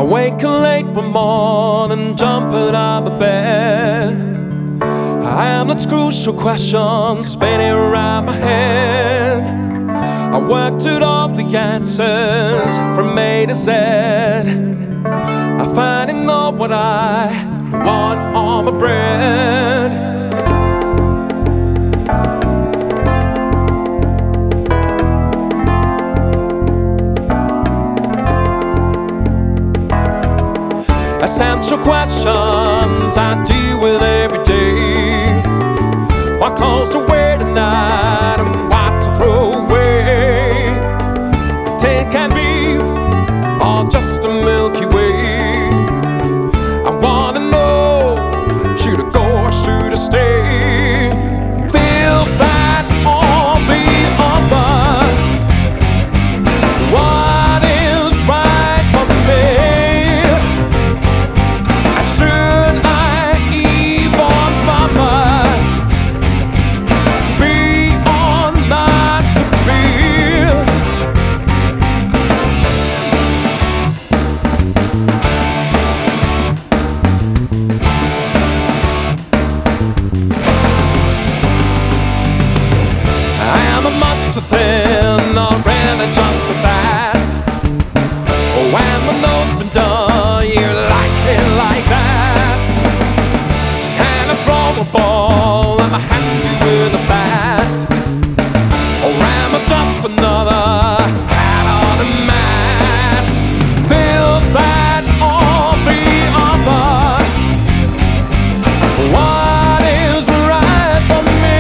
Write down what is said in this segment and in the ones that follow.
Waking late one morning, jumping out of bed. Hamlet's crucial question spinning around my head. I worked out all the answers from A to Z. I finally know what I want on my bread. Essential questions I deal with every day. What clothes to wear tonight and what to throw away. Tin can beef or just a Milky Way. I wanna know, should I go or should I stay? Feels that all the other. What is right for me? Too thin or really just a fat. Oh, when my nose been done, you like it like that. Can I throw a ball? Am I handy with a bat? Or am I just another cat on the mat? Feels that all the other. What is right for me?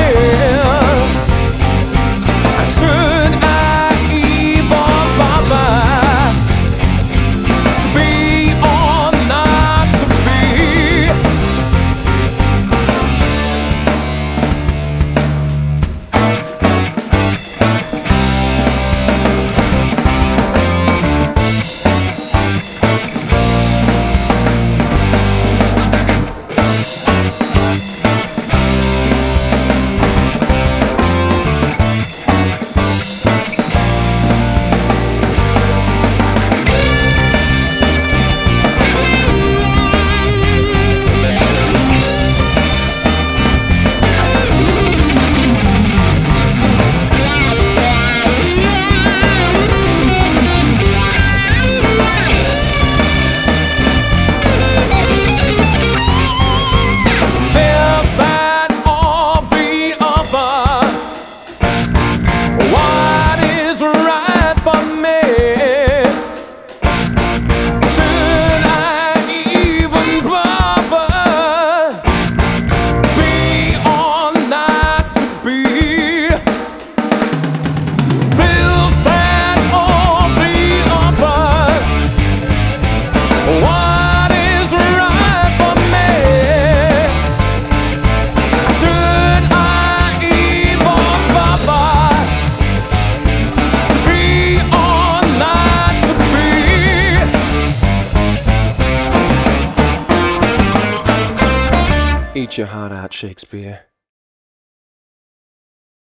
Eat your heart out, Shakespeare.